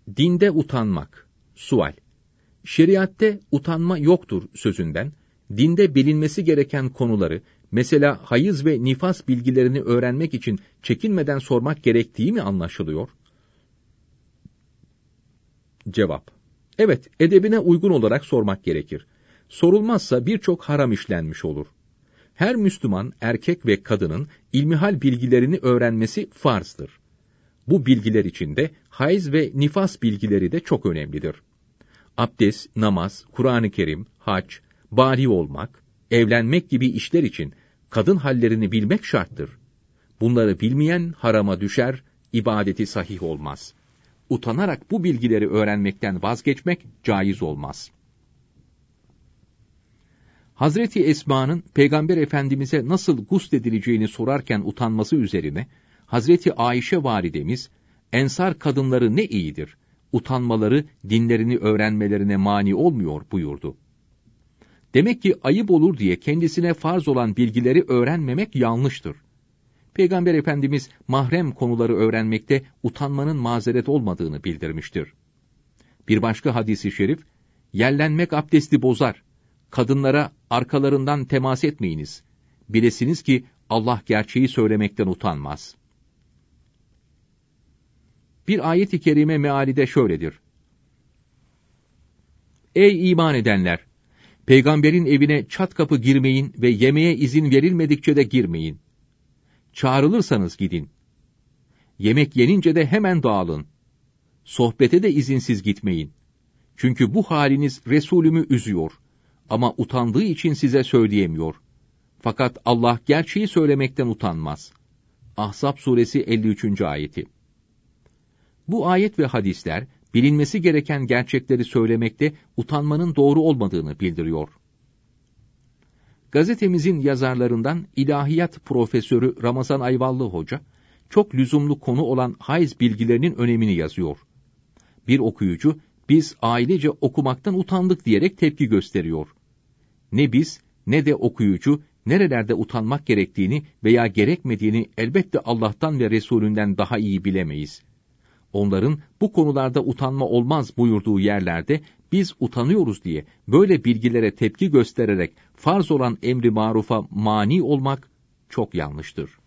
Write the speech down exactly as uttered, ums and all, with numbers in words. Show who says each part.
Speaker 1: Dinde utanmak. Sual. Şeriatte utanma yoktur sözünden, dinde bilinmesi gereken konuları, mesela hayız ve nifas bilgilerini öğrenmek için çekinmeden sormak gerektiği mi anlaşılıyor? Cevap. Evet, edebine uygun olarak sormak gerekir. Sorulmazsa birçok haram işlenmiş olur. Her Müslüman erkek ve kadının ilmihal bilgilerini öğrenmesi farzdır. Bu bilgiler içinde hayız ve nifas bilgileri de çok önemlidir. Abdest, namaz, Kur'an-ı Kerim, hac, bâli olmak, evlenmek gibi işler için kadın hallerini bilmek şarttır. Bunları bilmeyen harama düşer, ibadeti sahih olmaz. Utanarak bu bilgileri öğrenmekten vazgeçmek caiz olmaz. Hazreti Esma'nın Peygamber Efendimiz'e nasıl gusledileceğini sorarken utanması üzerine, Hazreti Ayşe validemiz, Ensar kadınları ne iyidir, utanmaları dinlerini öğrenmelerine mani olmuyor buyurdu. Demek ki ayıp olur diye kendisine farz olan bilgileri öğrenmemek yanlıştır. Peygamber Efendimiz mahrem konuları öğrenmekte utanmanın mazeret olmadığını bildirmiştir. Bir başka hadis-i şerif, yerlenmek abdesti bozar, kadınlara arkalarından temas etmeyiniz, bilesiniz ki Allah gerçeği söylemekten utanmaz. Bir ayet-i kerime meali de şöyledir. Ey iman edenler! Peygamberin evine çat kapı girmeyin ve yemeğe izin verilmedikçe de girmeyin. Çağrılırsanız gidin. Yemek yenince de hemen dağılın. Sohbete de izinsiz gitmeyin. Çünkü bu haliniz Resulümü üzüyor. Ama utandığı için size söyleyemiyor. Fakat Allah gerçeği söylemekten utanmaz. Ahzab suresi elli üçüncü ayeti. Bu ayet ve hadisler, bilinmesi gereken gerçekleri söylemekte utanmanın doğru olmadığını bildiriyor. Gazetemizin yazarlarından ilahiyat profesörü Ramazan Ayvallı Hoca, çok lüzumlu konu olan hayız bilgilerinin önemini yazıyor. Bir okuyucu, biz ailece okumaktan utandık diyerek tepki gösteriyor. Ne biz, ne de okuyucu, nerelerde utanmak gerektiğini veya gerekmediğini elbette Allah'tan ve Resulünden daha iyi bilemeyiz. Onların bu konularda utanma olmaz buyurduğu yerlerde, biz utanıyoruz diye böyle bilgilere tepki göstererek farz olan emri marufa mani olmak çok yanlıştır.